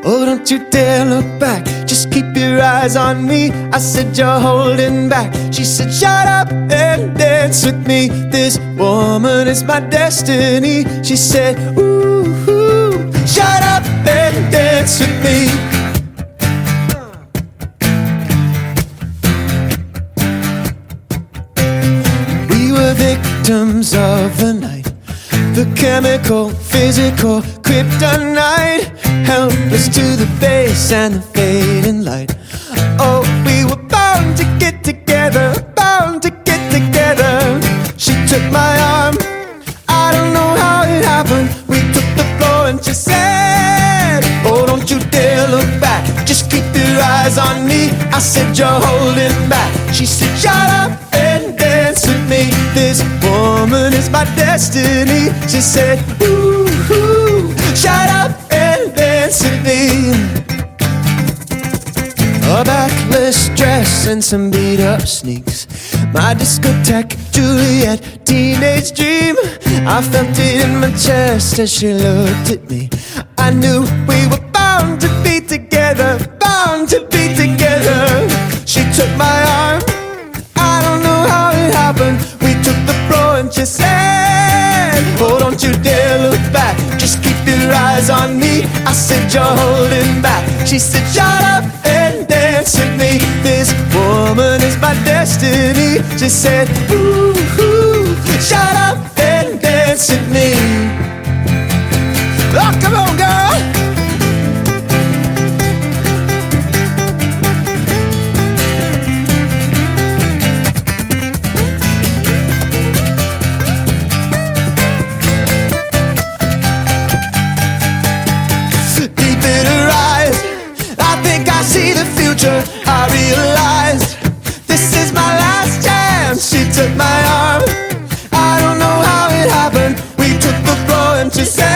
Oh, don't you dare look back, just keep your eyes on me. I said, you're holding back. She said, shut up and dance with me. This woman is my destiny. She said, ooh, ooh, shut up and dance with me. We were victims of the night, the chemical, physical, kryptonite, helpless to the base and the fading light. Oh, we were bound to get together, bound to get together. She took my arm, I don't know how it happened. We took the floor and she said, oh, don't you dare look back, just keep your eyes on me. I said, you're holding back. She said, shut up and dance with me. This woman is my destiny. She said, ooh, ooh, shut up and dance with me. A backless dress and some beat-up sneaks, my discotheque Juliet teenage dream. I felt it in my chest as she looked at me. I knew we were bound to be together, bound to be together. She took my arm, I don't know how it happened. We took the floor and she said, oh, don't you dare look back, just keep your eyes on me. I said, you're holding back. She said, shut up and dance with me. This woman is my destiny. She said, ooh, ooh, shut up and dance with me. Oh, come on, girl. I see the future, I realized this is my last chance. She took my arm, I don't know how it happened. We took the floor and she said,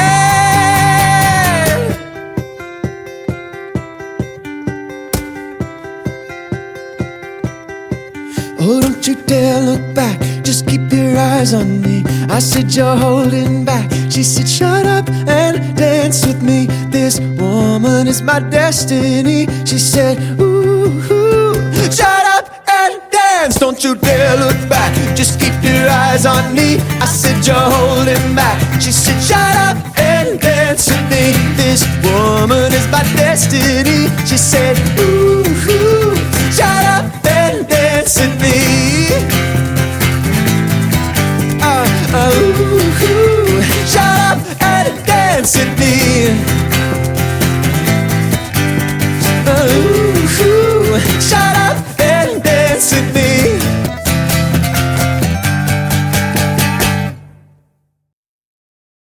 oh, don't you dare look back, just keep your eyes on me. I said, you're holding back. She said, shut up and dance with me. This woman is my destiny. She said, ooh, ooh, shut up and dance. Don't you dare look back, just keep your eyes on me. I said, you're holding back. She said, shut up and dance with me. This woman is my destiny. She said, ooh.